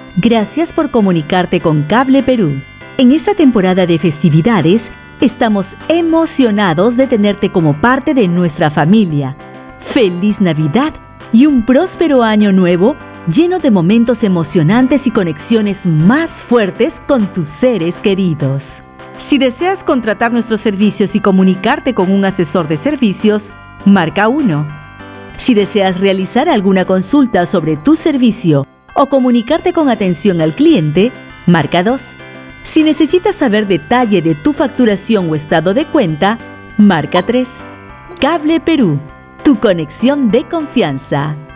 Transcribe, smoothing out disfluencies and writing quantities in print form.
Gracias por comunicarte con Cable Perú. En esta temporada de festividades, estamos emocionados de tenerte como parte de nuestra familia. ¡Feliz Navidad y un próspero año nuevo lleno de momentos emocionantes y conexiones más fuertes con tus seres queridos! Si deseas contratar nuestros servicios y comunicarte con un asesor de servicios, marca 1. Si deseas realizar alguna consulta sobre tu servicio o comunicarte con atención al cliente, marca 2. Si necesitas saber detalle de tu facturación o estado de cuenta, marca 3. Cable Perú, tu conexión de confianza.